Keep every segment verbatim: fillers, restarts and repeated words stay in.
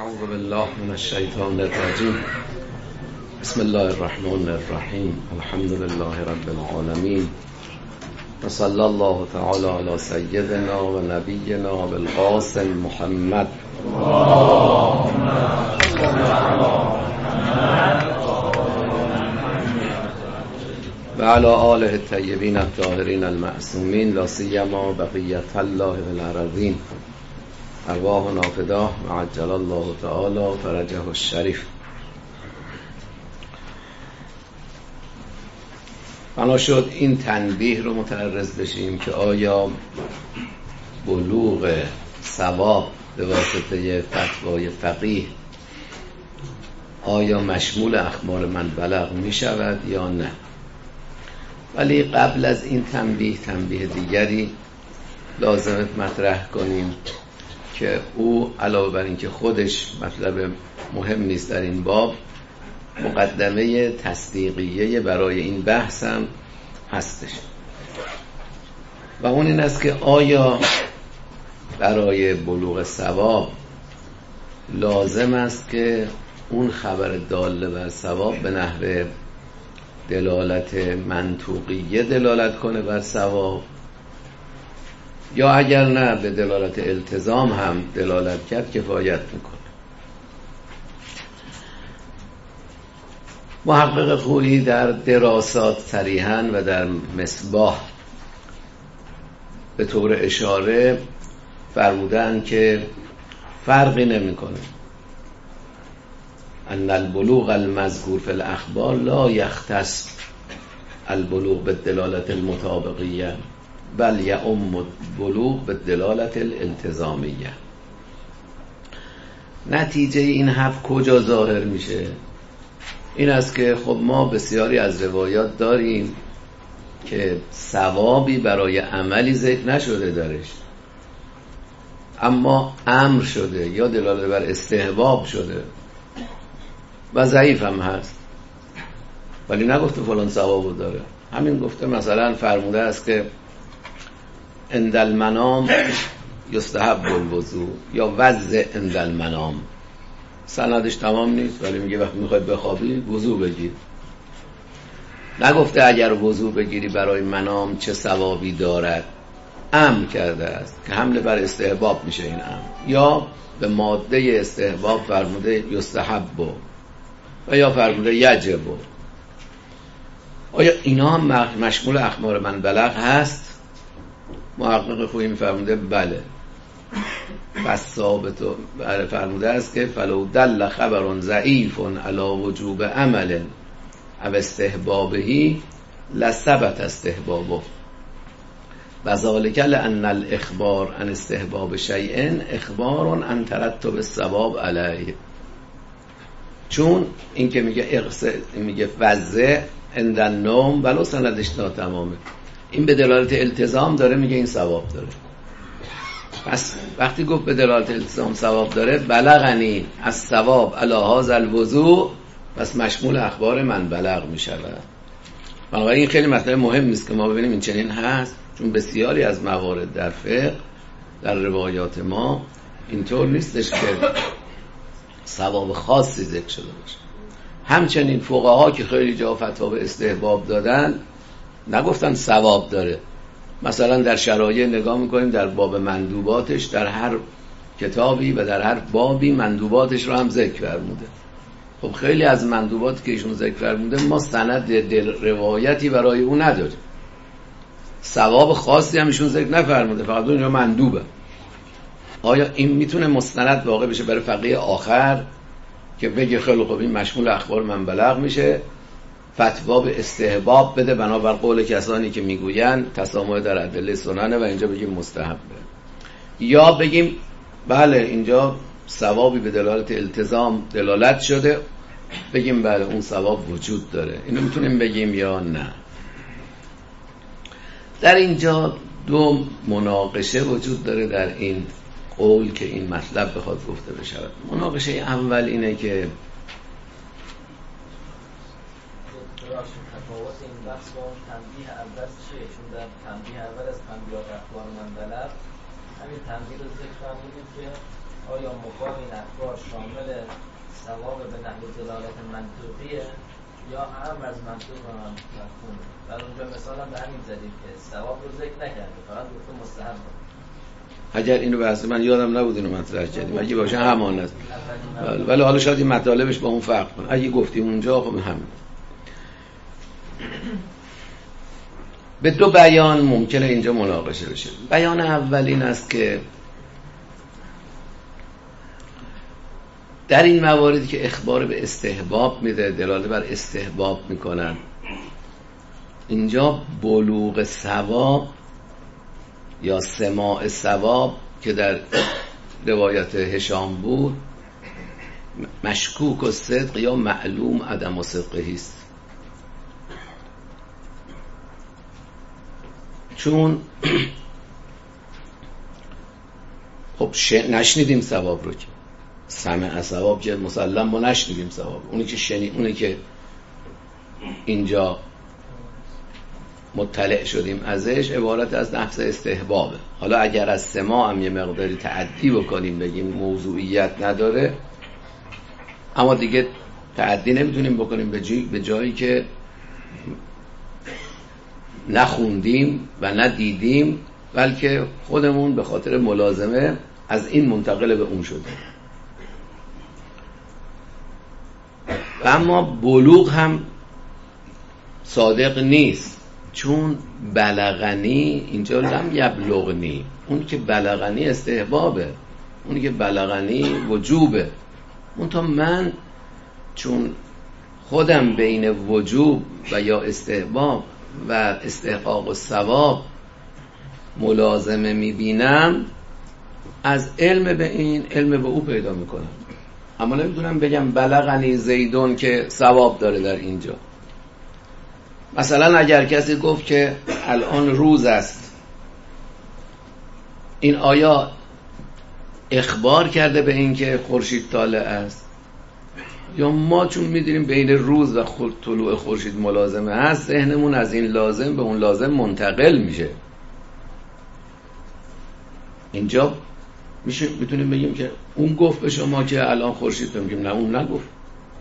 اعوذ بالله من الشیطان الرجیم. بسم الله الرحمن الرحیم. الحمد لله رب العالمین و صلی الله تعالی علی سیدنا و نبینا بالقاسم محمد و علی آله الطیبین الطاهرین المعصومین لا سیما بقیة الله فی الارضین ارواحنا فداه و عجل الله تعالی فرجه الشریف. بنا شد این تنبیه رو متعرض بشیم که آیا بلوغ ثواب به واسطه فتوای فقیه آیا مشمول اخبار من بلغ می شود یا نه. ولی قبل از این تنبیه تنبیه دیگری لازم مطرح کنیم که او علاوه بر این که خودش مطلب مهم نیست در این باب، مقدمه تصدیقیه برای این بحث هم هستش و اون این است که آیا برای بلوغ ثواب لازم است که اون خبر داله بر ثواب به نحو دلالت منطوقیه دلالت کنه بر ثواب، یا اگر نه به دلالت التزام هم دلالت کرد کفایت میکنه. محقق خویی در دراسات صریحاً و در مصباح به طور اشاره فرمودن که فرقی نمیکنه ان البلوغ المذکور فی الاخبار لا یختص البلوغ بالدلالت المطابقیه بل یعم البلوغ بالدلالت الالتزامیه. نتیجه این حرف کجا ظاهر میشه؟ این است که خب ما بسیاری از روایات داریم که ثوابی برای عملی ذکر نشده درش، اما امر شده یا دلالت بر استحباب شده و ضعیف هم هست، ولی نگفته فلان ثوابو داره. همین گفته مثلا فرموده است که عند المنام یستحب الوضوء یا وضع عند المنام. سندش تمام نیست ولی میگه وقتی میخوای بخوابی وضو بگیر. نگفته اگر وضو بگیری برای منام چه ثوابی دارد. امر کرده است که حمله بر استحباب میشه این امر، یا به ماده استحباب فرموده یستحب و یا فرموده یجب. آیا اینا هم مشمول اخبار من بلغ هست؟ محقق خویی میفرموده بله. پس ثابت فرموده است که فلو دل خبر ضعیف علی وجوب عمل او استحبابه لثبت استحبابه و ذلک لان الاخبار عن استحباب شیء اخبار عن ترتب الثواب علیه. چون این که میگه اقص میگه وضع عند النوم ولو سندش ناتمامه، این به دلالت التزام داره، میگه این ثواب داره. پس وقتی گفت به دلالت التزام ثواب داره، بلغنی از ثواب علی هذا الوضوء، پس مشمول اخبار من بلغ میشود. بنابراین این خیلی مطلب مهم نیست که ما ببینیم این چنین هست، چون بسیاری از موارد در فقه در روایات ما اینطور نیستش که ثواب خاصی ذکر شده باشه. همچنین فقها که خیلی جا فتوا به استحباب دادن نگفتن ثواب داره. مثلا در شرایع نگاه میکنیم در باب مندوباتش، در هر کتابی و در هر بابی مندوباتش رو هم ذکر فرموده. خب خیلی از مندوبات که ایشون ذکر فرموده ما سند دل روایتی برای اون نداریم، ثواب خاصی هم ایشون ذکر نفرموده، فقط اونجا مندوبه. آیا این میتونه مستند واقع بشه برای فقیه آخر که بگه خیلی خوب این مشمول اخبار من بلغ میشه، فتوا به استحباب بده بنابر قول کسانی که میگوین تسامح در ادله سننه و اینجا بگیم مستحبه، یا بگیم بله اینجا ثوابی به دلالت التزام دلالت شده، بگیم بله اون ثواب وجود داره. اینو میتونیم بگیم یا نه. در اینجا دو مناقشه وجود داره در این قول که این مطلب بخواد گفته بشود. مناقشه اول اینه که تفاوت این بحث با اون تنبیه اول چیه؟ چون در تنبیه اول از تنبیهات اخبار من بلغ همین تنبیه رو ذکر فرمودید که آیا مقام این اخبار شامل ثواب به نحو دلالت منطوقیه یا هم از منطوق و مفهومه؟ در اونجا مثلا به همین زدید که ثواب رو ذکر نکرده، فقط گفته مستحب. اگر اینو بحث من یادم نبود اینو مطرح کردیم، اگه باشه همان است، ولی حالا شاید این مطالبش با اون فرق کنه. اگه گفتیم اونجا خب همین. به دو بیان ممکنه اینجا مناقشه بشه. بیان اول این است که در این مواردی که اخبار به استحباب میده، دلالت بر استحباب میکنن، اینجا بلوغ ثواب یا سماع ثواب که در روایت هشام بود مشکوک و صدق یا معلوم عدم و صدقه است. چون خب نشنیدیم ثواب رو، که سمع ثواب که مسلم ما نشنیدیم ثواب، اونی که شنید، اونی که اینجا مطلع شدیم ازش عبارت از نفس استحبابه. حالا اگر از سماع هم یه مقداری تعدی بکنیم بگیم موضوعیت نداره، اما دیگه تعدی نمیتونیم بکنیم به جایی, به جایی که نخوندیم و ندیدیم، بلکه خودمون به خاطر ملازمه از این منتقل به اون شدیم. و اما بلوغ هم صادق نیست، چون بلغنی اینجا لم یبلغنی، اون که بلغنی استحبابه، اون که بلغنی وجوبه. اون تا من چون خودم بین وجوب و یا استحباب و استحقاق و ثواب ملازمه میبینم، از علم به این علم به او پیدا میکنم، اما نمیتونم بگم بلغنی زیدون که ثواب داره در اینجا. مثلا اگر کسی گفت که الان روز است، این آیا اخبار کرده به این که خورشید طالع است، یا ما چون میدونیم بین روز و طلوع خورشید ملازمه هست، ذهنمون از این لازم به اون لازم منتقل میشه. اینجا میشه میتونیم بگیم که اون گفت به شما که الان خورشید، میگیم نه اون نگفت.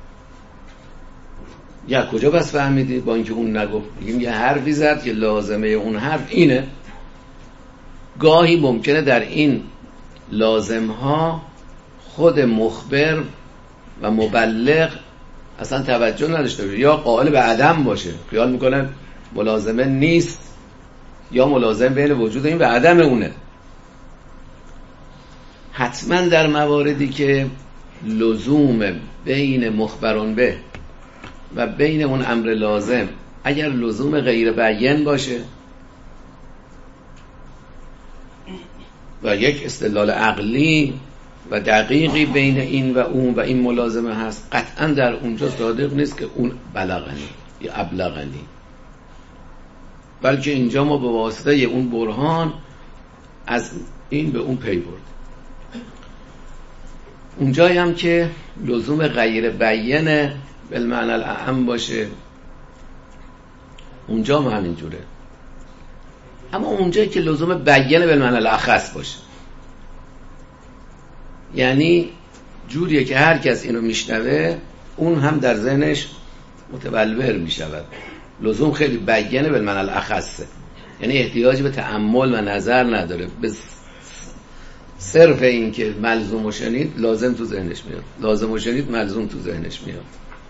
یا کجا بس فهمیدی با اینکه اون نگفت؟ میگیم یه حرفی زد که لازمه اون حرف اینه. گاهی ممکنه در این لازم ها خود مخبر و مبلغ اصلا توجه نداشته باشه، یا قائل به عدم باشه، خیال میکنه ملازمه نیست، یا ملازم بین وجود این و عدم اونه. حتما در مواردی که لزوم بین مخبران به و بین اون امر لازم، اگر لزوم غیر بیان باشه و یک استدلال عقلی و دقیقی بین این و اون و این ملازمه هست، قطعا در اونجا صادق نیست که اون بلغنی یا ابلغنی، بلکه اینجا ما به واسطه اون برهان از این به اون پی برد. اونجایی هم که لزوم غیر بیان بالمعنی الاعم باشه، اونجا هم همینجوره. اما اونجایی که لزوم بیان بالمعنی الاخص باشه، یعنی جوریه که هر کس اینو میشنوه اون هم در ذهنش متبلور میشود، لزوم خیلی بیانه بالمعنی الاخصه، یعنی احتیاج به تأمل و نظر نداره، به صرف این که ملزوم و شنید لازم تو ذهنش میاد، لازم و شنید ملزوم تو ذهنش میاد.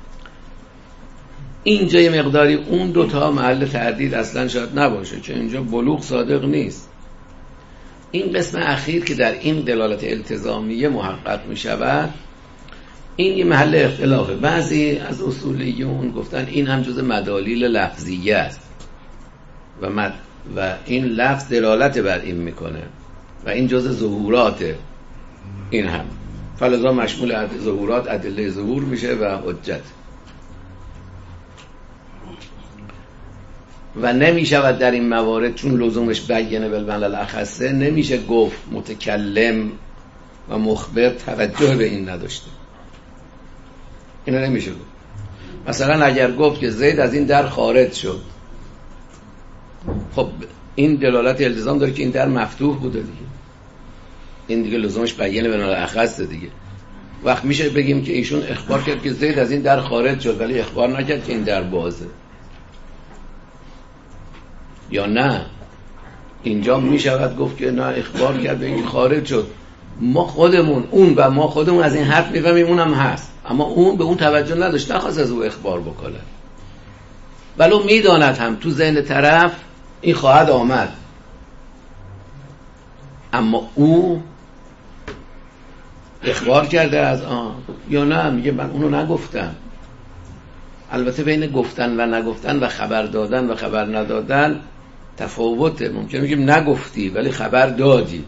اینجا یه مقداری اون دوتا محل تردید اصلا شاید نباشه، چون اینجا بلوغ صادق نیست. این قسم اخیر که در این دلالت التزامیه محقق می شود، این یه محل اختلافه. بعضی از اصولیون گفتن این هم جز مدالیل لفظیه است و, مد و این لفظ دلالت بر این میکنه و این جز ظهورات این هم، فلذا مشمول ظهورات ادله ظهور میشه و حجت، و نمیشود در این موارد چون لزومش بیانه بالمعنی الاخصه نمیشه گفت متکلم و مخبر توجه به این نداشته، اینو نمیشه گفت. مثلا اگر گفت که زید از این در خارج شد، خب این دلالت التزام داره که این در مفتوح بوده دیگه، این دیگه لزومش بیانه بنا الاخص دیگه. وقت میشه بگیم که ایشون اخبار کرد که زید از این در خارج شد ولی اخبار نکرد که این در بازه، یا نه اینجا میشود گفت که نه اخبار کرد به این خارج شد. ما خودمون اون و ما خودمون از این حرف میفهمیم اونم هست، اما اون به اون توجه نداشت، نخواست از او اخبار بکنه، ولو میداند هم تو ذهن طرف این خواهد آمد، اما او اخبار کرده از آن یا نه، میگه من اونو نگفتم. البته بین گفتن و نگفتن و خبر دادن و خبر ندادن تفاوته. ممکنه میگیم نگفتی ولی خبر دادی،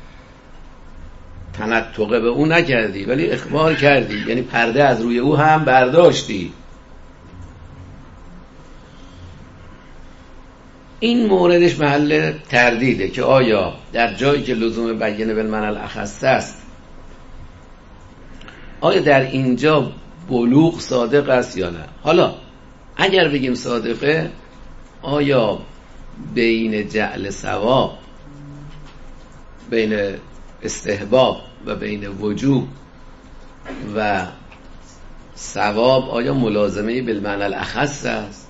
تنطقه به او نکردی ولی اخبار کردی، یعنی پرده از روی او هم برداشتی. این موردش محل تردیده که آیا در جایی که لزوم بیانه بالمعنی الاخص است، آیا در اینجا بلوغ صادق است یا نه؟ حالا اگر بگیم صادقه، آیا بین جعل ثواب، بین استحباب و بین وجوب و ثواب آیا ملازمه بالمعنی الاخص است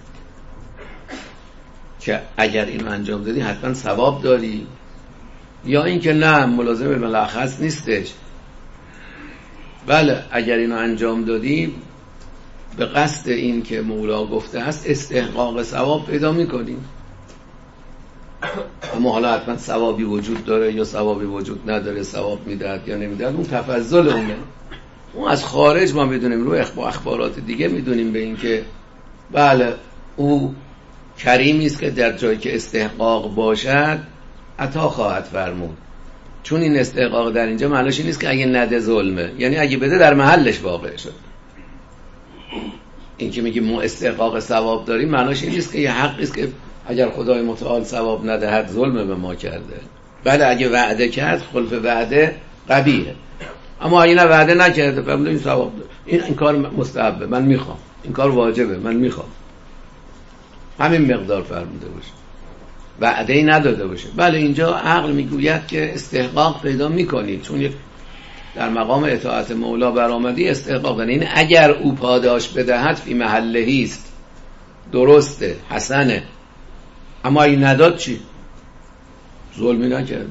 که اگر اینو انجام دادی حتما ثواب داری، یا اینکه نه ملازمه بالمعنی الاخص نیستش، بله اگر اینو انجام دادی به قصد این که مولا گفته است استحقاق ثواب پیدا میکنیم، اما حالا حتما ثوابی وجود داره یا ثوابی وجود نداره، ثواب میدهد یا نمیدهد، اون تفضل اونه. اون از خارج ما میدونیم، رو اخبارات دیگه میدونیم به این که بله او کریمی است که در جایی که استحقاق باشد عطا خواهد فرمود، چون این استحقاق در اینجا معنیش نیست که اگه نده ظلمه، یعنی اگه بده در محلش واقع شد. این که میگیم ما استحقاق ثواب داریم معنیش این نیست که یه حقی است که اگر خدای متعال ثواب ندهد ظلمه به ما کرده. بعد اگه وعده کرد خلف وعده قبیحه، اما اگه نه وعده نکرده فرمود این ثواب داره، این این کار مستحبه من میخوام، این کار واجبه من میخوام، همین مقدار فرموده باشه، وعده ای نداده باشه، بله اینجا عقل میگوید که استحقاق پیدا میکنید، چون یک در مقام اطاعت مولا برآمدی استحقاق داره. این اگر او پاداش بدهد فی محلهی است، درسته، حسنه، اما این نداد چی؟ ظلمی نکرده.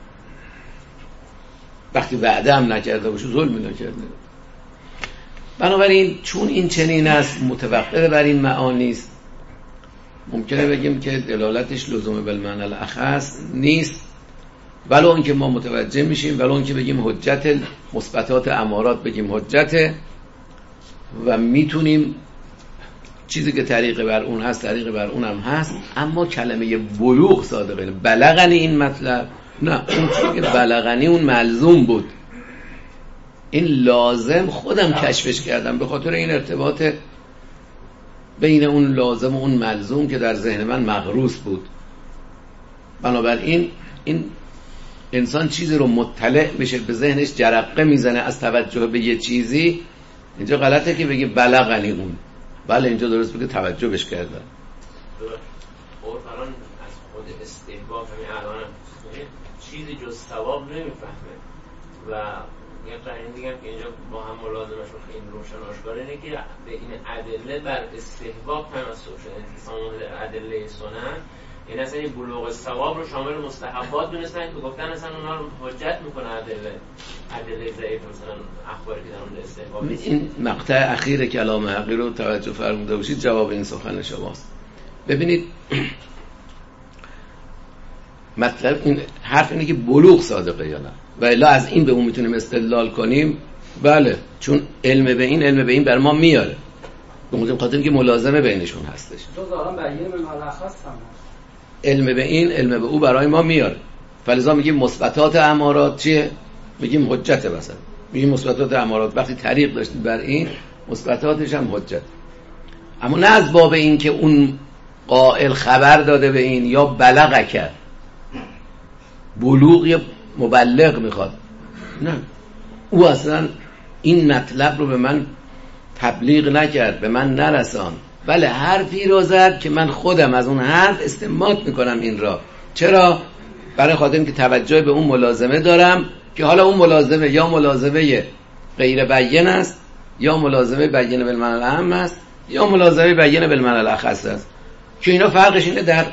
وقتی وعده هم نکرده باشه ظلمی نکرده. بنابراین چون این چنین است متوقف بر این معانی است، ممکنه بگیم که دلالتش لزوم بالمعنی الاخص نیست، ولو اینکه ما متوجه میشیم، ولو اینکه بگیم حجت مثبتات امارات بگیم حجته و میتونیم چیزی که طریق بر اون هست طریق بر اون هم هست، اما کلمه بلوغ صادقه. بلغنی این مطلب نه، اون چیزی که بلغنی اون ملزوم بود، این لازم خودم کشفش کردم به خاطر این ارتباط بین اون لازم و اون ملزوم که در ذهن من مغروس بود. بنابراین این انسان چیزی رو مطلع میشه، به ذهنش جرقه میزنه از توجه به یه چیزی، اینجا غلطه که بگه بلغنی اون، بله اینجا درست بگه توجه بش کردن. الان از خود استحباب همین الان چیزی جز ثواب نمیفهمه و یه قرینه دیگه که اینجا با هم ملازمش رو خیلی روشن آشکار اینه که به این ادله بر استحباب تمسک شده، انتصامون ادله سنن، این اصلا این بلوغ ثواب رو شامل مستحبات دونستن که گفتن اصلا اونا رو حجت میکنه ادله ادله ضعیف، مثلا اخباری که در اون استحباب. این مقطع اخیر کلام حقی رو توجه فرموده باشید، جواب این سخن شماست. ببینید مطلب این حرف اینه که بلوغ صادقه یا نه، و الا از این به اون میتونیم استدلال کنیم بله، چون علم به این علم به این بر ما میاره، به موجب خاطر که ملازمه بینشون هستش. تو ظاهرا بیان ملخص هم علم به این علم به او برای ما میاره، فلذا میگیم مثبتات امارات چیه؟ میگیم حجته. مثلا میگیم مثبتات امارات وقتی طریق داشتید بر این، مثبتاتش هم حجت، اما نه از باب این که اون قائل خبر داده به این یا بلغ کرد، بلوغ یا مبلغ میخواد، نه او اصلا این مطلب رو به من تبلیغ نکرد، به من نرسان، بله حرفی رو زد که من خودم از اون حرف استنباط میکنم این را. چرا؟ برای خاطر اینکه توجه به اون ملازمه دارم که حالا اون ملازمه یا ملازمه غیر بیان است یا ملازمه بیان بالمعنی الاعم است یا ملازمه بیان بالمعنی الاخص است، که اینا فرقش اینه در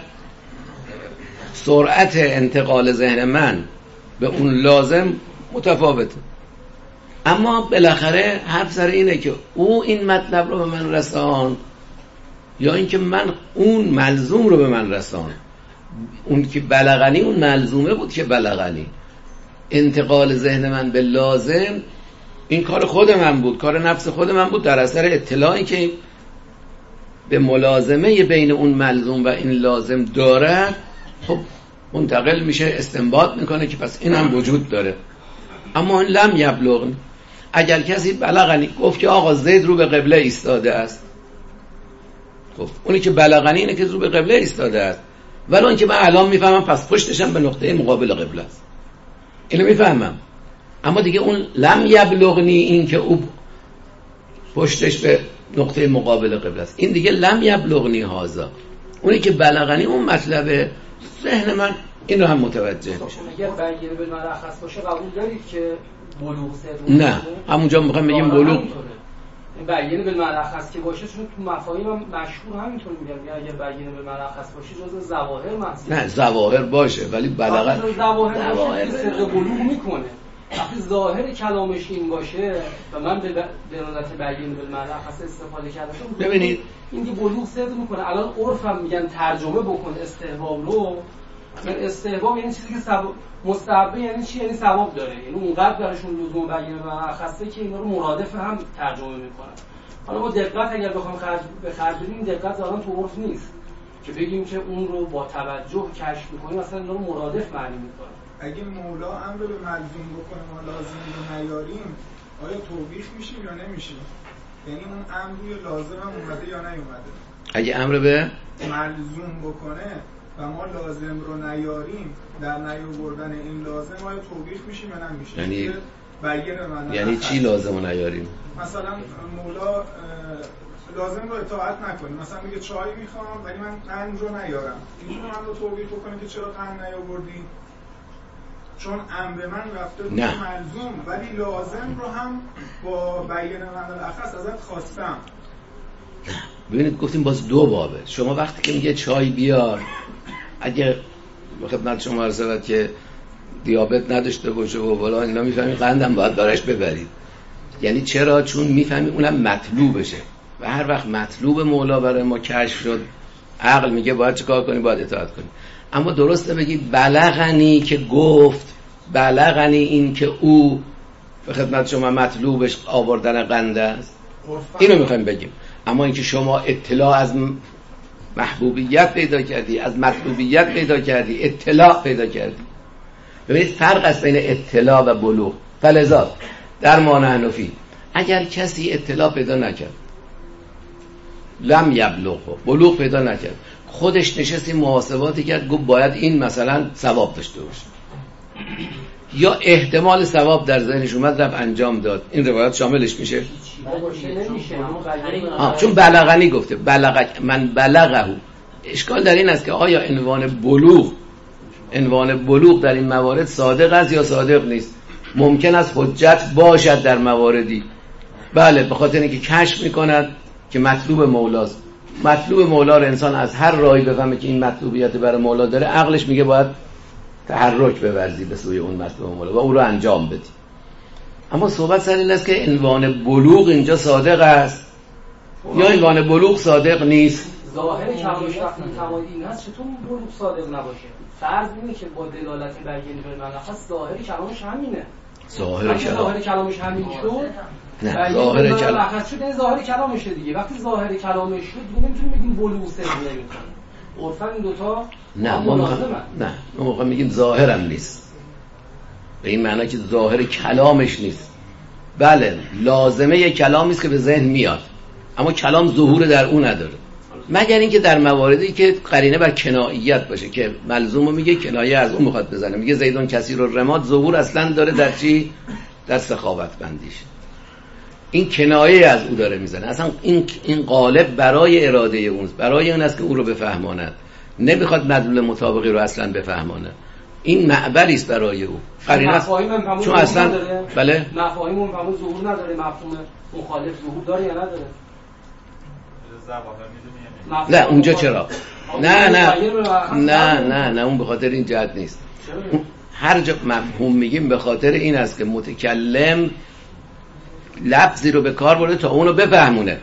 سرعت انتقال ذهن من به اون لازم متفاوته. اما بالاخره حرف سر اینه که او این مطلب رو به من رسان یا اینکه من اون ملزوم رو به من رسان. اون که بلغنی اون ملزومه بود که بلغنی، انتقال ذهن من به لازم این کار خود من بود، کار نفس خود من بود در اثر اطلاعی که به ملازمه بین اون ملزوم و این لازم داره، خب منتقل میشه، استنباط میکنه که پس این هم وجود داره. اما این لم یبلغ، اگر کسی بلغنی گفت که آقا زید رو به قبله ایستاده است، خب اونی که بلغنی اینه که رو به قبله ایستاده است، ولی اون که من الان میفهمم پس پشتشم به نقطه مقابل قبله است، اینو میفهمم. اما دیگه اون لم یبلغنی، این که او پشتش به نقطه مقابل قبله است، این دیگه لم یبلغنی هازا. اونی که بلغنی اون مطلب ذهن من این رو هم متوجه میشه. اگر بیان بالمعنی الاخص باشه قبول دارید که بلوغ سر؟ نه، همونجا میخوام بگیم بلوغ بیان بالمعنی الاخص که باشه، چون تو مفاهیم هم مشهور همینطور میگن اگر بیان بالمعنی الاخص باشه جزء ظواهر محسوب. نه ظواهر باشه ولی بلغت ظواهر باشه صدق بلوغ میکنه. وقتی ظاهر کلامش این باشه و من به دلالت بیان بالمعنی الاخص استفاده کردم، ببینید این که بلوغ صدق میکنه. الان عرفم میگن ترجمه بکن استحباب رو، مثلا استحباب یعنی چیزی که ثواب مستحب، یعنی چی؟ یعنی ثواب داره، یعنی اونقدر درشون لزوم بیان و اخصه که اینا رو مرادف هم ترجمه میکنن. حالا با دقت اگر بخوام خرج به خرج بدیم، دقت الان تو عرف نیست که بگیم که اون رو با توجه کشف میکنیم، مثلا اینا رو مرادف معنی میکنن. اگه مولا امر به ملزوم بکنه ما لازم رو نیاریم، آیا توبیخ میشیم یا نمیشیم؟ یعنی اون امر روی لازم هم اومده یا نیومده؟ اگه امر به ملزوم بکنه و ما لازم رو نیاریم، در نیاوردن این لازم آیا توبیخ میشیم یا نمیشیم؟ یعنی بیان یعنی چی لازم رو نیاریم؟ مثلا مولا لازم رو اطاعت نکنیم، مثلا میگه چای میخوام ولی من قند رو نیارم، میتونم من رو توبیخ بکنم که چرا قند نیاوردی؟ چون امر من رفته بود ملزوم، ولی لازم رو هم با بیان من الاخص ازت خواستم. ببینید گفتیم باز دو بابه. شما وقتی که میگه چای بیار، اگه خدمت شما عرض شود که دیابت نداشته باشه و بالا اینا، میفهمی قندم باید دارش ببرید. یعنی چرا؟ چون میفهمی اونم مطلوبشه و هر وقت مطلوب مولا برای ما کشف شد، عقل میگه باید چیکار کنی؟ باید اطاعت کنی. اما درسته بگی بلغنی که گفت، بلغنی این که او به خدمت شما مطلوبش آوردن قند است، اینو میخوایم بگیم. اما اینکه شما اطلاع از محبوبیت پیدا کردی، از مطلوبیت پیدا کردی، اطلاع پیدا کردی. ببینید فرق است بین اطلاع و بلوغ. فلذا در ما حنفی اگر کسی اطلاع پیدا نکرد، لم یبلغ، بلوغ پیدا نکرد، خودش نشستی محاسباتی کرد، گفت باید این مثلا ثواب داشته باشه، یا احتمال ثواب در ذهنش اومد رفت انجام داد، این روایت شاملش میشه؟ آه چون بلغنی گفته، بلغ من بلغه. اشکال در این است که آیا عنوان بلوغ عنوان بلوغ در این موارد صادق است یا صادق نیست؟ ممکن است حجت باشد در مواردی، بله، به خاطر اینکه کشف میکند که مطلوب مولاست. مطلوب مولا رو انسان از هر راهی بفهمه که این مطلوبیت برای مولا داره، عقلش میگه باید تحرک بورزی به سوی اون مطلوب مولا و او رو انجام بدی. اما صحبت سر این است که عنوان بلوغ اینجا صادق است یا عنوان بلوغ صادق نیست. ظاهر کلامش وقتی تمادی این هست، چطور بلوغ صادق نباشه؟ فرض اینه که با دلالت بیان بالمعنی الاخص ظاهر کلامش همینه. ظاهر کلام ظاهر کلامش همین شد، نه ظاهر کلام شد این ظاهر کلامشه دیگه. وقتی ظاهر کلامش شد دیگه نمیتونیم بگیم بلوغ صدق نمیکنه. عرفاً این دو تا نه ما نه ما موقع میگیم ظاهرم نیست، به این معنی که ظاهر کلامش نیست. بله لازمه کلامی است که به ذهن میاد، اما کلام ظهور در اون نداره، مگر اینکه در مواردی که قرینه بر کناییت باشه که ملزومو میگه کنایه از اون میخواد بزنه، میگه زیدون کثیر الرماد، ظهور اصلا داره در چی؟ در سخاوت بندیش. این کنایه از او داره میزنه، اصلا این این قالب برای اراده اون، برای اون است که او رو بفهماند، نمیخواد مدلول مطابقی رو اصلا بفهمانه. این معبری است برای او. قرینه است چون اصلا بله مفاهیم اون فهمون ظهور نداره، مفهوم مخالف ظهور داره یا نداره؟ نه اونجا چرا؟ نه نه نه نه نه اون به خاطر این جهت نیست. هر جا مفهوم میگیم به خاطر این است که متکلم لفظی رو به کار برده تا اونو بفهمونه.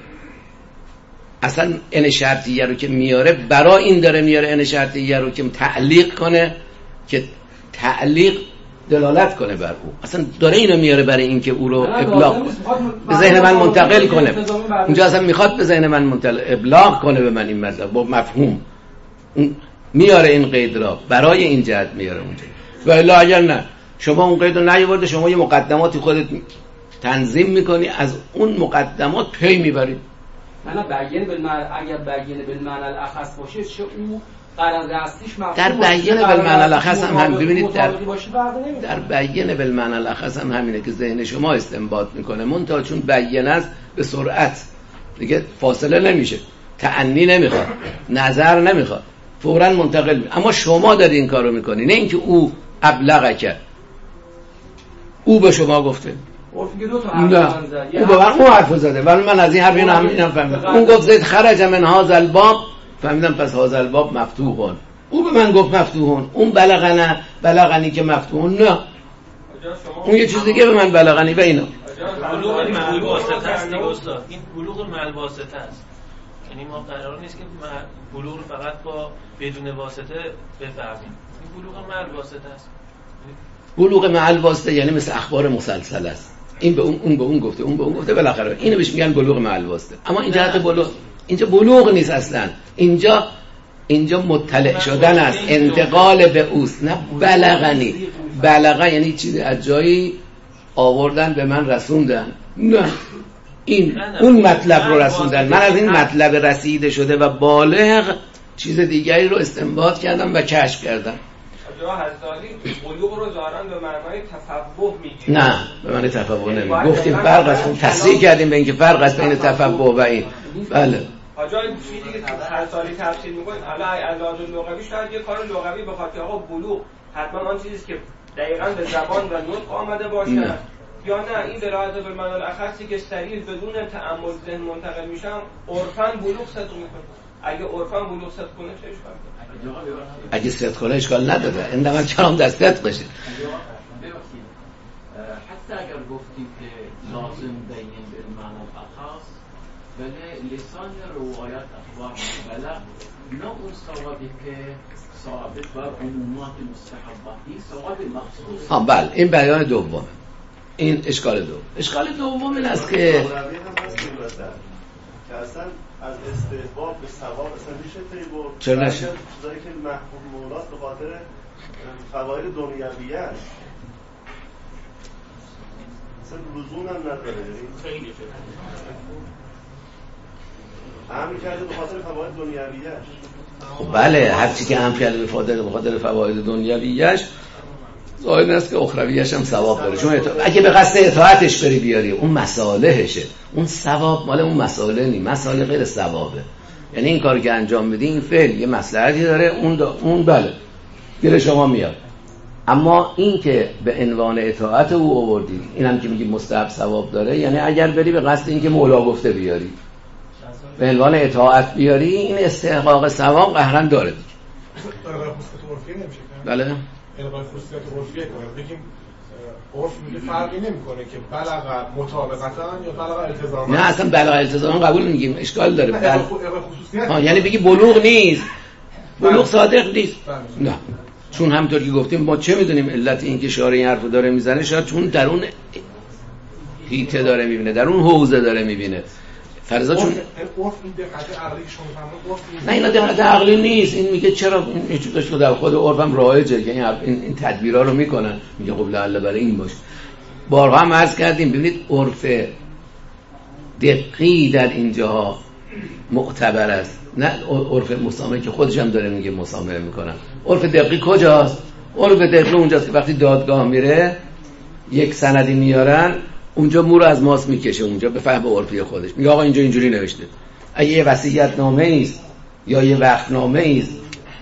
اصلا ان شرطیه رو که میاره برای این داره میاره ان شرطیه رو که تعلیق کنه، که تعلیق دلالت کنه بر او. اصلا داره اینو میاره برای این که او رو ابلاغ کنه، به ذهن من منتقل کنه. اونجا اصلا میخواد به ذهن من منتقل ابلاغ کنه به من این مطلب با مفهوم. میاره این قید را برای این جهت میاره اونجا. و الا اگر نه شما اون قید رو نیاورده، شما یه مقدماتی خودت تنظیم میکنی، از اون مقدمات پی میبرید. نه بیان بالمعنی، اگر بیان بالمعنی الاخص باشه چه او قرض اصلیش مفهوم در بیان بالمعنی الاخص هم هم ببینید در در بیان بالمعنی الاخص هم همینه که ذهن شما استنباط میکنه، منتها چون بیان است به سرعت دیگه فاصله نمیشه، تأنی نمیخواد، نظر نمیخواد، فوراً منتقل می. اما شما داری این کارو میکنی، نه اینکه او ابلغ کرد، او به شما گفته. نه او به من اون حرف زده ولی من از این حرف این هم اینم فهمیدم. اون گفت زید خرج من هذا الباب، فهمیدم پس هذا الباب مفتوحون. او به من گفت مفتوحون، اون بلغنا بلغنی که مفتوحون، نه اون یه چیز دیگه به من بلغنی و اینا. بلوغ مع الواسطه است دیگه استاد، این بلوغ مع الواسطه است. یعنی ما قرار نیست که بلوغ فقط با بدون واسطه بفهمیم، این بلوغ مع الواسطه است. بلوغ مع الواسطه یعنی مثل اخبار مسلسل است، این به اون اون به اون گفته، اون به اون گفته، بالاخره اینو بهش میگن بلوغ مع الواسطه. اما این جهت بلوغ، اینجا بلوغ نیست اصلا، اینجا اینجا مطلع شدن است، انتقال به اوست، نه بلغنی. بلغه یعنی چیزی از جایی آوردن به من رسوندن، نه این اون مطلب رو رسوندن، من از این مطلب رسیده شده و بالغ چیز دیگری رو استنباط کردم و کشف کردم. بلوغ رو دارن به معنای تفوه میگیرن. نه به معنای تفوه نمیگیم، گفتیم فرق است، تصریح کردیم به اینکه فرق است بین تفوه و این. بله آجای چیزی که هر سالی تفسیر میکنید علی علاج لغوی، شاید یه کار لغوی بخواد که آقا بلوغ حتما آن چیزی که دقیقاً به زبان و نطق آمده باشه نه. یا نه این دلالت به معنی الاخصی که سریع بدون تأمل ذهن منتقل میشم عرفاً بلوغ صدق میکنه. اگه عرفاً بلوغ صدق کنه چه اشکال داره؟ اگه صدق کنه اشکال نداره، این دفعه کلام در صدق بشه. حتی اگر گفتیم که لازم بین بالمعنی الاخص، ولی لسان روایت اخبار بلغ نه اون ثوابی که ثابت بر عمومات مستحباتی، ثواب مخصوص. ها بله این بیان دومه، این اشکال دوم. اشکال دوم این است که اصلا از استحباب به ثواب اصلا میشه پی برد. چرا نشه؟ چیزایی که محبوب مولاست به خاطر فواید دنیویه است. اصلا لزوم هم نداره. خیلی همین کرده به خاطر فواید دنیویه. خب بله هر چی که هم کرده به خاطر به خاطر فواید دنیویش، ظاهر است که اخرویش هم ثواب داره. چون اگه به قصد اطاعتش بری بیاری اون مصالحشه، اون ثواب مال اون مسائل نی، مسائل غیر ثوابه. یعنی این کاری که انجام بدی این فعل یه مصلحتی داره، اون دا اون بله گیر شما میاد. اما این که به عنوان اطاعت او آوردی، اینم که میگی مستحب ثواب داره، یعنی اگر بری به قصد این که مولا گفته بیاری، به عنوان اطاعت بیاری، این استحقاق ثواب قهرن داره. بله الغای خصوصیت عرفیه کنه، بگیم عرف میگه فرقی نمیکنه که بلغ مطابقتاً یا بلغ التزاما. نه اصلا بلغ التزاما قبول میگیم، اشکال داره. بل... خصوصیت ها یعنی بگی بلوغ نیست، بلوغ صادق نیست. نه چون همونطور که گفتیم ما چه میدونیم علت این که شارع این حرفو داره میزنه، شاید چون در اون هیته داره میبینه، در اون حوزه داره میبینه. فرضا چون عرف این دقت عقلی شما فهمید، نه اینا دقت عقلی نیست. این میگه چرا این چیزاش در خود عرفم رایجه که این این تدبیرا رو میکنن، میگه خب لعل برای این باشه. بارها هم عرض کردیم ببینید عرف دقیقی در اینجاها معتبر است، نه عرف مسامحه که خودش هم داره میگه مسامحه میکنن. عرف دقیقی کجاست؟ عرف دقیقی اونجاست که وقتی دادگاه میره یک سندی میارن، اونجا مو رو از ماس میکشه، اونجا به فهم عرفی خودش میگه آقا اینجا اینجوری نوشته. اگه یه وصیت نامه است یا یه وقت نامه است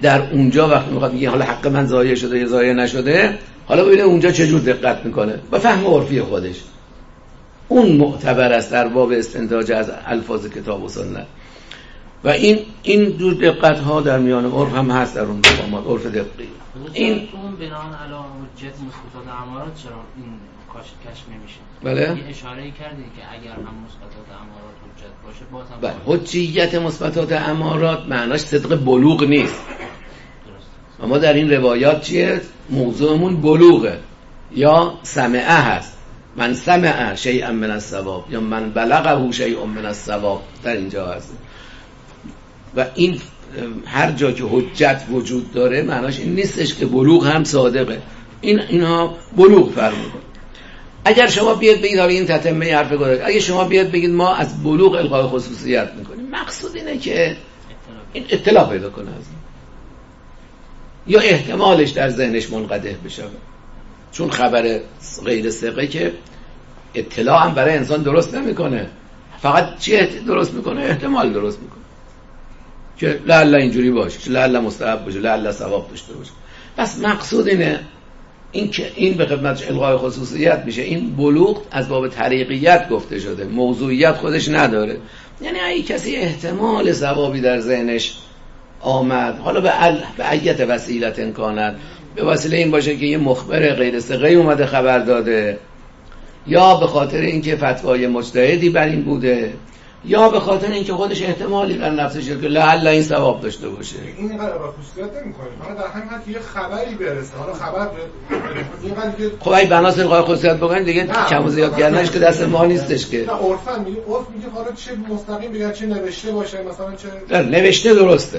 در اونجا وقتی میخواد بگه حالا حق من ضایع شده یا ضایع نشده، حالا ببینه اونجا چجور دقت میکنه با فهم عرفی خودش. اون معتبر است در باب استنتاج از الفاظ کتاب و سنت. و این این دو دقت ها در میان عرف هم هست، در اون مقامات عرف دقیق. این اون بناء علی حجت مثبتات امارات چرا این کاش کشف نمیشه؟ بله یه اشاره کردید که اگر هم مثبتات امارات حجت باشه باز هم بله حجیت مثبتات امارات معناش صدق بلوغ نیست. اما در این روایات چیه؟ موضوعمون بلوغه یا سمعه هست. من سمع شیئا من الثواب یا من بلغه شیئا من الثواب در اینجا هست. و این هر جا که حجت وجود داره معناش این نیستش که بلوغ هم صادقه. این اینها بلوغ فرمود. اگر شما بیاد بگید حالا این تتمه حرف گذاشت، اگه شما بیاد بگید ما از بلوغ الغای خصوصیت میکنیم، مقصود اینه که این اطلاع پیدا کنه از این. یا احتمالش در ذهنش منقدح بشه، چون خبر غیر ثقه که اطلاع هم برای انسان درست نمیکنه، فقط چی درست میکنه؟ احتمال درست میکنه که لعل اینجوری باشه، لعل مستحب باشه، لعل ثواب داشته باشه. پس مقصود اینه این که این به خدمتش الغای خصوصیت میشه. این بلوغ از باب طریقیت گفته شده، موضوعیت خودش نداره. یعنی اگه کسی احتمال ثوابی در ذهنش آمد، حالا به ال... به ایت وسیلت امکانت، به وسیله این باشه که یه مخبر غیر ثقه اومده خبر داده، یا به خاطر اینکه فتوای مجتهدی بر این بوده، یا به خاطر اینکه خودش احتمالی در نفسش که لعل این ثواب داشته باشه. این اینقدر خصوصیت نمی‌کنه، حالا در همین حد که یه خبری برسه، حالا خبر اینقدر که خب اگه بناس الغای خصوصیت بکنید دیگه کم و زیاد کردنش که دست ما نیستش که. نه عرفاً میگه، عرف میگه حالا چه مستقیم بگه چه نوشته باشه، مثلا چه نه نوشته درسته.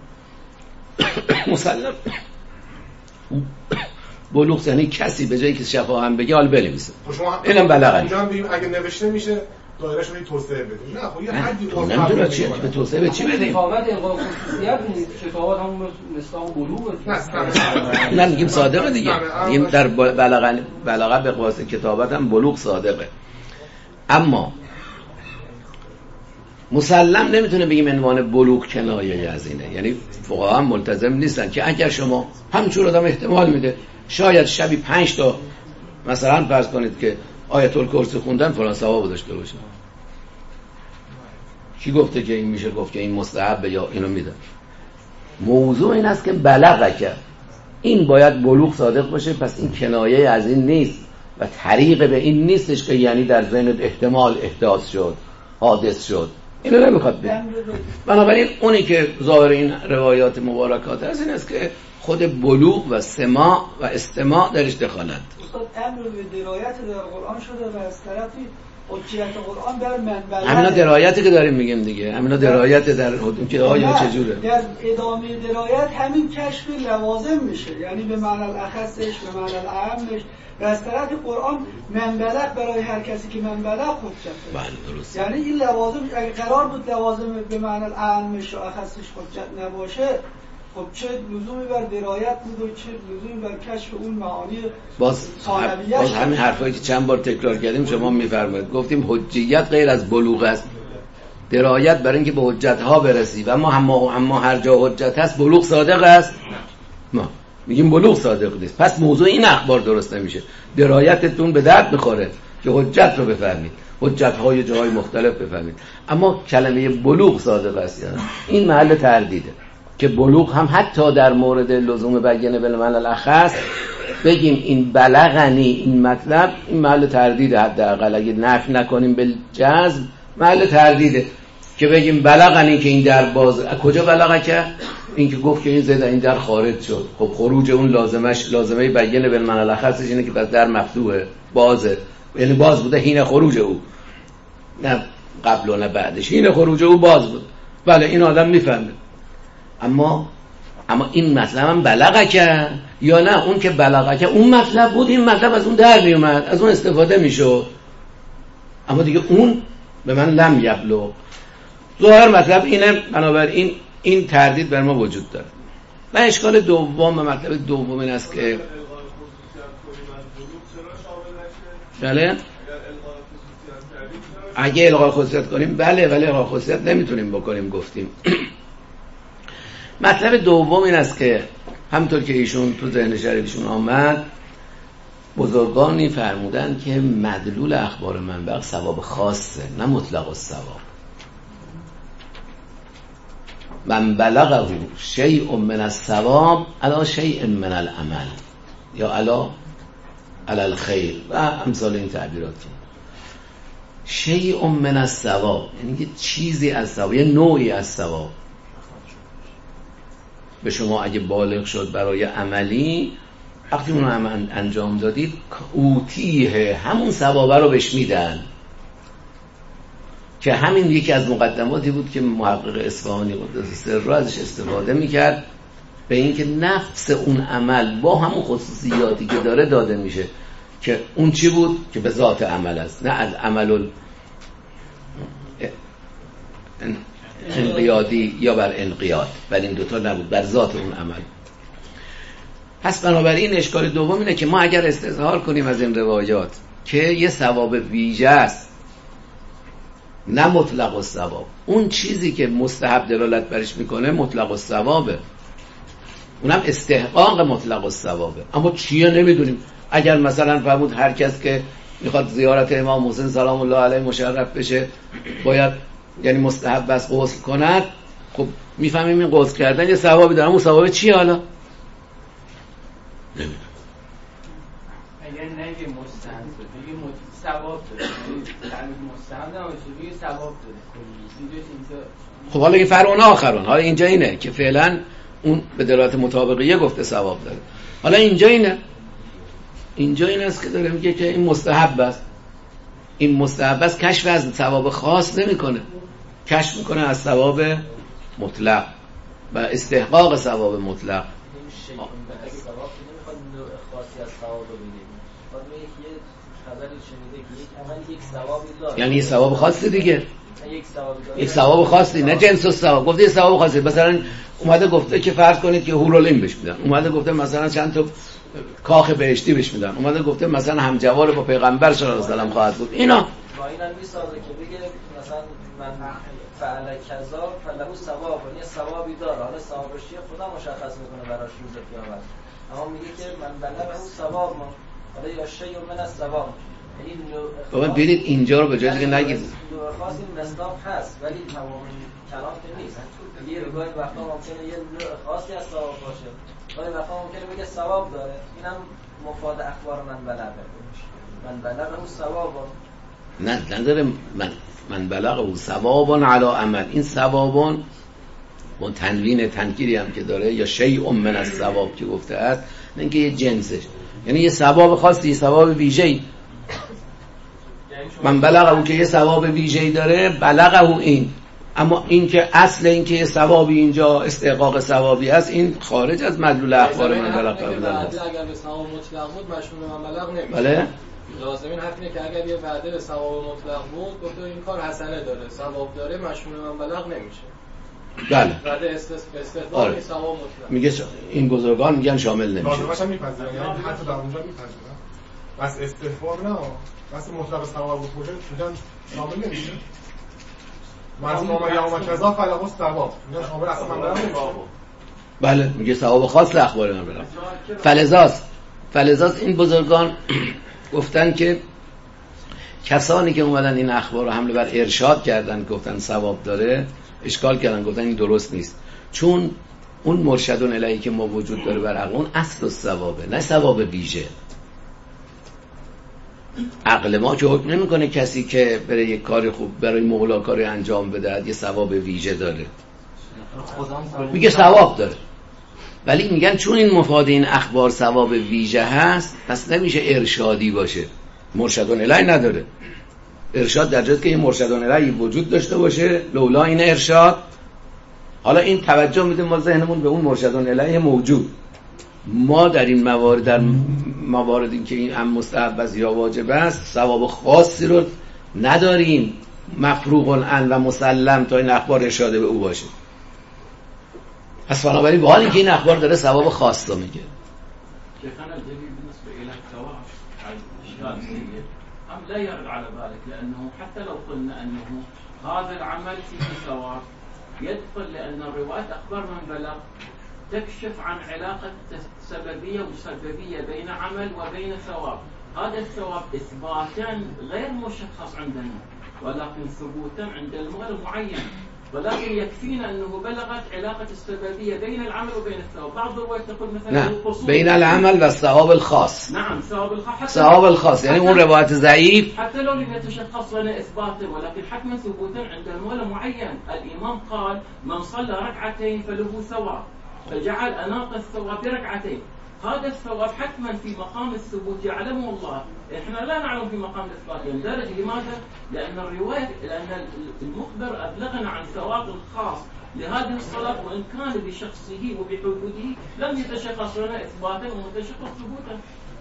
مسلم بلوغ یعنی کسی به جایی که شفا هم بگه حال بنویسه. اینم بلغه. اونجا هم بگیم اگه نوشته میشه دایره‌اش رو توسعه بدیم. نه خب یه حدی عرف نمیدونه چی به توسعه به چی بدیم. کتابت الغای خصوصیت نیست، کتابت همون مصداق بلوغه. نه میگیم صادقه دیگه. این در بلغه بلغه به قیاس کتابت هم بلوغ صادقه. اما مسلم نمیتونه بگیم عنوان بلوغ کنایه از اینه. یعنی فقها هم ملتزم نیستن که اگر شما همچون آدم احتمال میده شاید شبی پنج تا مثلا فرض کنید که آیت الکرسی خوندن فلان ثواب داشته باشه. کی گفته که این میشه گفت که این مستحب یا اینو میدن؟ موضوع این است که بلغه کرد، این باید بلوغ صادق باشه. پس این کنایه از این نیست و طریق به این نیستش که یعنی در ذهن احتمال احداث شد، حادث شد. اینو نمیخواد بگه. بنابراین اونی که ظاهر این روایات مبارکات هست این است که خود بلوغ و سماع و استماع درش دخالت. استاد امر به درایت در قرآن شده و از طرفی حجیت قرآن در منبع. همینا درایتی که داریم میگیم دیگه، همینا درایت در حدود که آیا چجوره؟ در ادامه درایت همین کشف لوازم میشه، یعنی به معنی الاخصش، به معنی الاعمش. و از طرف قرآن منبلغ برای هر کسی که منبلغ حجته. بله درست. یعنی این لوازم اگه قرار بود لوازم به معنی الاعمش و اخصش حجت نباشه، خب چه لزومی بر درایت بود و چه لزومی بر کشف اون معانی باز باز همین حرفایی که چند بار تکرار کردیم شما میفرمایید. گفتیم حجیت غیر از بلوغ است. درایت برای اینکه به حجت ها برسی و اما هم اما هر جا حجت هست بلوغ صادق است. ما میگیم بلوغ صادق نیست. پس موضوع این اخبار درست نمیشه. درایتتون به درد میخوره که حجت رو بفهمید، حجت های جاهای مختلف بفهمید، اما کلمه بلوغ صادق است. یعنی این محل تردیده که بلوغ هم حتی در مورد لزوم بیانه بالمعنی الاخص بگیم این بلغنی این مطلب، این محل تردیده. حداقل اگه نفی نکنیم بالجزم محل تردیده که بگیم بلغنی که این در باز. کجا بلغه که این که گفت که این زد این در خارج شد، خب خروج اون لازمش لازمه بیانه بالمعنی الاخصش اینه که بس در مفتوحه، بازه، یعنی باز بوده حین خروج او، نه قبل و نه بعدش، حین خروج او باز بود. بله این آدم میفهمه. اما اما این مطلب هم بلغه که یا نه اون که بلغه که اون مطلب بود، این مطلب از اون در می اومد، از اون استفاده میشد، اما دیگه اون به من لم یبلغ. ظاهر مطلب اینه. بنابراین این تردید بر ما وجود داره. و اشکال دوم و مطلب دوم این است که بله اگه الغای خصوصیت کنیم بله، ولی الغای خصوصیت نمیتونیم بکنیم. گفتیم مطلب دوم این است که همونطور که ایشون تو ذهن شریفشون آمد، بزرگانی فرمودن که مدلول اخبار منبع ثواب خاصه، نه مطلق الثواب. من بلغه شیء من الثواب علی شیء من العمل یا علی علی الخیر و امثال این تعبیرات. شیء من الثواب یعنی که چیزی از ثواب، یه نوعی از ثواب. به شما اگه بالغ شد برای عملی، وقتی اون رو انجام دادید، اوتیه همون ثوابه رو بهش میدن، که همین یکی از مقدماتی بود که محقق اصفهانی قدس سره ازش استفاده میکرد، به این که نفس اون عمل با همون خصوصیاتی که داره داده میشه، که اون چی بود؟ که به ذات عمل است، نه از عمل انقیادی یا بر انقیاد، ولی این دوتا نبود، بر ذات اون عمل. پس بنابراین اشکال دوم اینه که ما اگر استظهار کنیم از این روایات که یه ثواب ویژه است، نه مطلق الثواب، اون چیزی که مستحب دلالت برش میکنه مطلق الثوابه، اونم استحقاق مطلق الثوابه، اما چیه نمیدونیم. اگر مثلا فرمود هر کس که میخواد زیارت امام حسین سلام الله علیه مشرف بشه باید، یعنی مستحب بس غسل کند، خب میفهمیم این غسل کردن یه ثوابی داره، اون ثواب چیه حالا؟ نمیدونم. اگر نگه مستحب بگه ثواب داره، یعنی مستحب نباشه بگه ثواب داره. خب حالا این فرعون آخرون، حالا اینجا اینه که فعلا اون به دلالت مطابقیه گفته ثواب داره. حالا اینجا اینه اینجا این است که داره میگه که این مستحب است، این مستحب است، کشف از ثواب خاص نمیکنه، کشف میکنه از ثواب مطلق و استحقاق ثواب مطلق. یعنی یه ثواب خاصی دیگه، یک ثواب خاصی، نه جنس الثواب. گفته یه ثواب خاصی، مثلا اومده گفته که فرض کنید که هورالعین بهش میدن، اومده گفته مثلا چند تا کاخ بهشتی بهش میدن، اومده گفته مثلا همجوار با پیغمبر صلی الله علیه و آله خواهد بود. اینا با اینم میسازه که بگه مثلا من فعل کذا فله ثواب، یعنی ثوابی داره، حالا ثوابش چیه خدا مشخص میکنه براش روز قیامت، اما میگه که من بلغه ثواب ما، حالا یا شیء من الثواب. بابا ببینید اینجا رو به جای دیگه نگید، خاص این مصداق هست ولی تمام کلام که نیست. یه روزای وقتا ممکنه یه نوع خاصی از ثواب باشه، ولی وقتا ممکنه بگه ثواب داره. اینم مفاد اخبار من بلغه، من بلغه اون ثواب نه نداره، من من بلغه او ثوابون علی عمل. این ثوابون با تنوین تنکیری هم که داره، یا شیء من الثواب که گفته است، نه اینکه یه جنسش، یعنی یه ثواب خاصی، یه ثواب ویژه‌ای. من بلغه او که یه ثواب ویژه‌ای داره، بلغه او این، اما این که اصل این که یه ثوابی اینجا استحقاق ثوابی است، این خارج از مدلول اخبار من بلغه بودن است. اگر به ثواب مطلق بود مشمول من بلغ نمیشه. بله لازم این حرف اینه که اگر یه وعده به ثواب مطلق بود، گفت این کار حسنه داره، ثواب داره، مشمول من بلغ نمیشه. بله. وعده استثبات ثواب مطلق. میگه این بزرگان میگن شامل نمیشه. لازمش هم میپذیرن، یعنی حتی در اونجا میپذیرن. بس استحباب نه، بس مطلق ثواب بود میگن شامل نمیشه. مرحوم یوم کذا فلهو ثواب، میگن شامل اصلا من بلغ نمیشه. بله میگه ثواب خاص اخبار من بلغ. فلزاس فلزاس این بزرگان گفتن که کسانی که اومدن این اخبار رو حمله بر ارشاد کردن، گفتن ثواب داره، اشکال کردن، گفتن این درست نیست، چون اون مرشدون الیه که ما وجود داره بر عقل، اون اصل الثوابه، نه ثواب ویژه. عقل ما که حکم نمیکنه کسی که برای یک کاری خوب، برای مولا کاری انجام بده یه ثواب ویژه داره، میگه ثواب داره. ولی میگن چون این مفاد این اخبار ثواب ویژه هست، پس نمیشه ارشادی باشه، مرشدون الیه نداره. ارشاد در جهت که این مرشدون الیه وجود داشته باشه، لولا این ارشاد. حالا این توجه میده ما ذهنمون به اون مرشدون الیه موجود. ما در این موارد، در مواردی که این هم مستحب است یا واجب است، ثواب خاصی رو نداریم مفروغ عن و مسلم تا این اخبار ارشاد به او باشه. پس بنابراین با حالی که این اخبار داره ثواب خاص رو میگه. لا يرد على ذلك، لأنه حتى لو قلنا أنه هذا العمل فيه ثواب يدخل لأن الروايات أخبار من بلغ تكشف عن علاقة سببية وسببية بين عمل وبين ثواب. هذا الثواب إثباتا غير مشخص عندنا ولكن ثبوتا عند المغرب معين، ولكن يكفينا أنه بلغت علاقة السببية بين العمل وبين الثواب. بعض الروايات تقول مثلا نعم بين العمل و الثواب الخاص. نعم ثواب الخاص ثواب الخاص يعني اون روایت ضعیف حتى لو لم يتشخص لنا إثباتا ولكن حتما ثبوتا عند المغرب معين. الإمام قال من صلى ركعتين فله ثواب، فجعل أناط الثواب بركعتين. هذا الثواب حتما في مقام الثبوت يعلمه الله، احنا لا نعلم في مقام الاثبات يندرج. لماذا؟ لان الروايه لان المخبر ابلغنا عن ثواب خاص لهذه الصلاه وان كان بشخصه وبحدوده لم يتشخص لنا اثباتا ومتشخص ثبوتا.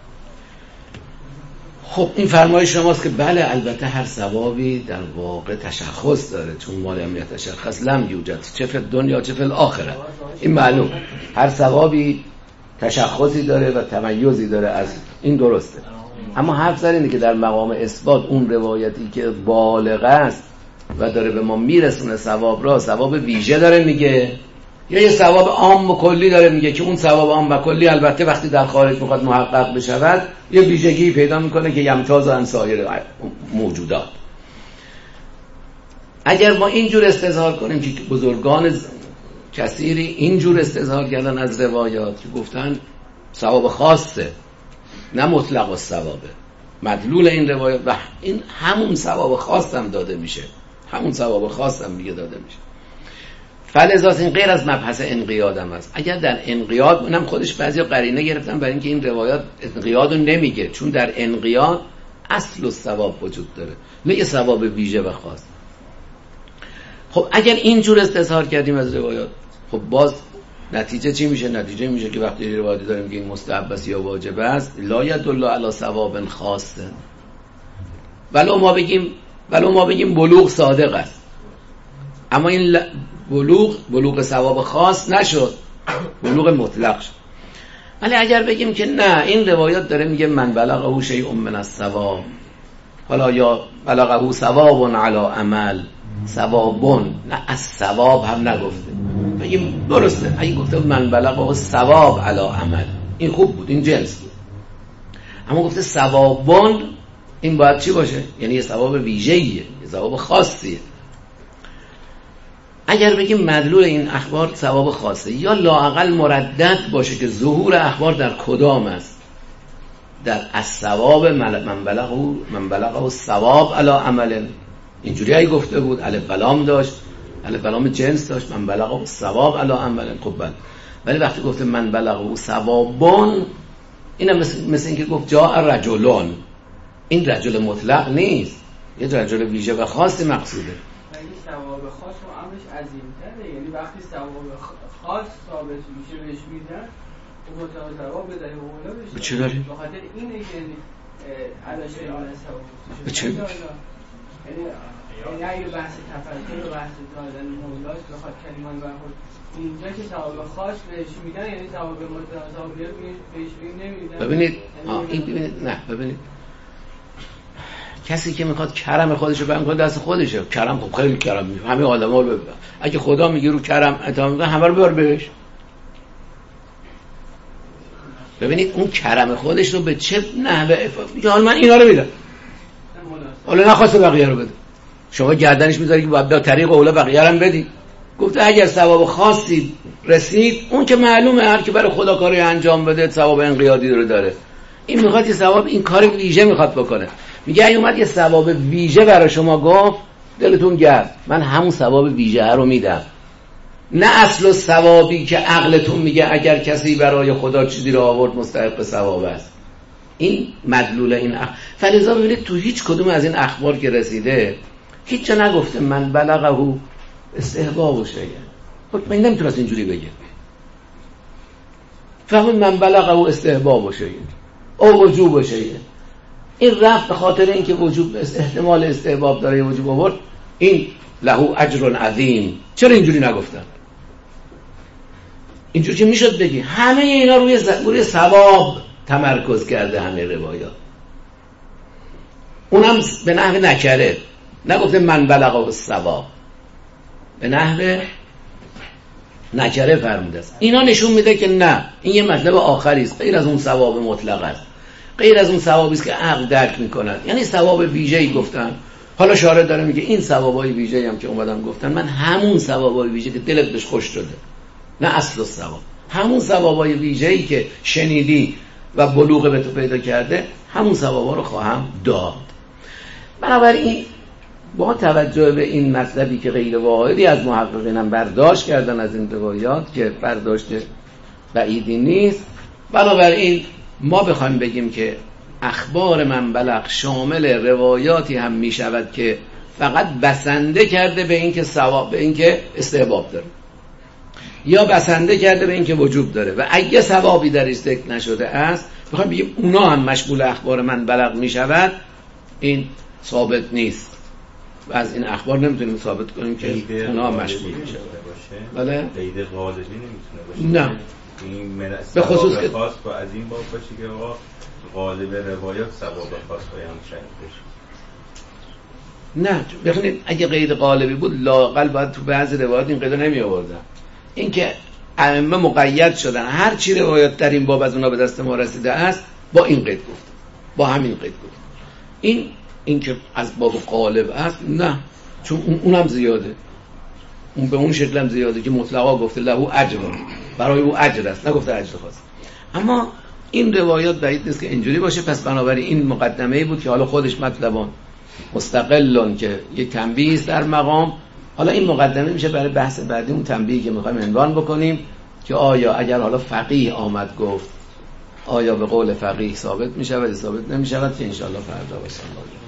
خب این فرمایش شماست که بله البته هر ثوابی در واقع تشخص داره، چون ما لم یتشخص لم یوجد چه فی الدنیا چه فی الاخره. این معلوم هر ثوابی تشخصی داره و تمیزی داره، از این درسته. اما حرف زد اینه که در مقام اثبات اون روایتی که بالغ است و داره به ما میرسونه ثواب را، ثواب ویژه داره میگه یا یه ثواب عام و کلی داره میگه که اون ثواب عام و کلی البته وقتی در خارج میخواد محقق بشود یه ویژگی پیدا میکنه که یمتاز عن سایر موجودات. اگر ما اینجور استظهار کنیم که بزرگان کثیری اینجور استظهار کردن از روایات که گفتن ثواب خاصه نه مطلق و ثوابه، مدلول این روایات و این همون ثواب خاص هم داده میشه، همون ثواب خاص هم میگه داده میشه. فلذا این غیر از مبحث انقیاد هم است. اگر در انقیاد اونم خودش بعضیا قرینه گرفتن برای اینکه این روایات انقیاد رو نمیگه، چون در انقیاد اصل و ثواب وجود داره نه یه ثواب ویژه و خاص. خب اگر اینجور استظهار کردیم از روایات، خب باز نتیجه چی میشه؟ نتیجه میشه که وقتی روایتی داریم که این مستحب است یا واجب است لا یدل علی ثواب خاص، ولو ما بگیم ولو ما بگیم بلوغ صادق است، اما این بلوغ بلوغ ثواب خاص نشد، بلوغ مطلق شد. ولی اگر بگیم که نه این روایات داره میگه من بلغه شیء من الثواب، حالا یا بلغه ثواب علی عمل، ثوابون نه از ثواب هم نگفته، بگیم درسته اگه گفته من بلغه ثواب علی عمل این خوب بود، این جنس بود. اما گفته ثوابون، این باید چی باشه؟ یعنی یه ثواب ویژه‌ایه، یه ثواب خاصیه. اگر بگیم مدلول این اخبار ثواب خاصه یا لااقل مردد باشه که ظهور اخبار در کدام است، در الثواب من بلغه من بلغه ثواب علی عمل، اینجوری ای گفته بود، الف بلام داشت، الف بلام جنس داشت، من بلغه ثواب علی عمل. خب بله، ولی وقتی گفته من بلغه ثوابون، اینم مثل, مثل اینکه گفت جاء رجلون، این رجل مطلق نیست، یه رجل ویژه و خاصی مقصوده. اگه ثواب خاص و امرش عظیم‌تره، یعنی وقتی ثواب خاص ثابت میشه بهش میدن و مطلق ثواب به در اولا بشه. چه داری؟ به خاطر اینه که علاشه اون ثواب. به چه؟ یعنی یعنی اگه بحث تفکر و بحث دادن مولاش بخواد کلمان برخورد اینجا که ثواب خاص بهش میدن، یعنی ثواب مطلق ثواب بهش نمیدن. ببینید آه این ببینید نه ببینید کسی که میخواد کرم خودشو بیان کنه دست خودشه، کرم خب خیلی کرم میشه، همه آدما رو ببین. اگه خدا میگه رو کرم عطا میکنه همه رو ببر بهش. ببینید اون کرم خودش رو به چه نحوه میگه حالا من اینا رو میدم، حالا نخواسته بقیه رو بده، شما گردنش میذاری که باید به طریق اولا بقیه رو بدی. گفته اگر ثواب خاصی رسید اون که معلومه هر که برای خدا کاری انجام بده ثواب انقیادی رو داره. این میخواد یه ثواب این کار ویژه میخواد بکنه، میگه اگه اومد یه ثواب ویژه برای شما گفت دلتون گرد، من همون ثواب ویژه رو میدم، نه اصل و ثوابی که عقلتون میگه اگر کسی برای خدا چیزی رو آورد مستحق ثواب است. این مدلول این اخ... فلذا ببینید تو هیچ کدوم از این اخبار که رسیده هیچ جا نگفته من بلغه استحباب و شیء. من نمیتونست اینجوری بگه، فهمون من بلغه استحباب و شیء او وجوب و شیء. این رفت به خاطر اینکه وجوب احتمال استحباب داره وجوب آورد، این له اجر عظیم. چرا اینجوری نگفتن؟ اینجوری که میشد بگی همه اینا روی روی ثواب تمرکز کرده همه روایات، اونم به نحو نکره، نگفته من بلغه الثواب، به نحو نکره فرموده است. اینا نشون میده که نه، این یه مطلب آخری است، غیر از اون ثواب مطلق است، غیر از اون ثوابی است که عقل درک میکنن. یعنی ثواب ویژه‌ای گفتن. حالا شارع داره میگه این ثوابای ویژه‌ای هم که اومدن گفتن، من همون ثوابای ویژه که دلت بهش خوش شده، نه اصل الثواب، همون ثوابای ویژه‌ای که شنیدی و بلوغ به تو پیدا کرده، همون ثوابا رو خواهم داد. بنابراین با توجه به این مطلبی که غیر واحدی از محققین هم برداشت کردن از این روایات که برداشت بعیدی نیست، بنابراین ما بخوایم بگیم که اخبار من بلغ شامل روایاتی هم می شود که فقط بسنده کرده به این که ثواب، به این که استحباب داره، یا بسنده کرده به این که وجوب داره و اگه ثوابی درش ذکر نشده است بخوایم بگیم اونا هم مشمول اخبار من بلغ می شود، این ثابت نیست و از این اخبار نمیتونیم ثابت کنیم که اونا هم مشمول می شود. بله؟ قید غالبی نمیتونه باشه. نه. این به خصوص که خاص با از این باب باشه که آقا غالب روایات ثواب خاص باید شنید بشه. نه بخونید اگه قید غالبی بود لااقل باید تو بعضی روایات این قید نمی آوردن. این که ائمه مقید شدن هر چی روایات در این باب از اونا به دست ما رسیده است با این قید گفت، با همین قید گفت. این این که از باب غالب است نه، چون اون اونم زیاده، اون به اون شکل هم زیاده که مطلقا گفته له اجر، برای او اجر است، نگفته اجر خاص. اما این روایات بعید نیست که اینجوری باشه. پس بنابراین این مقدمه‌ای بود که حالا خودش مطلبان مستقلن که یک تنبیه است در مقام. حالا این مقدمه میشه برای بحث بعدی، اون تنبیهی که میخوایم عنوان بکنیم که آیا اگر حالا فقیه آمد گفت آیا به قول فقیه ثابت میشود یا ثابت نمیشود، که انشاءالله فردا باشه.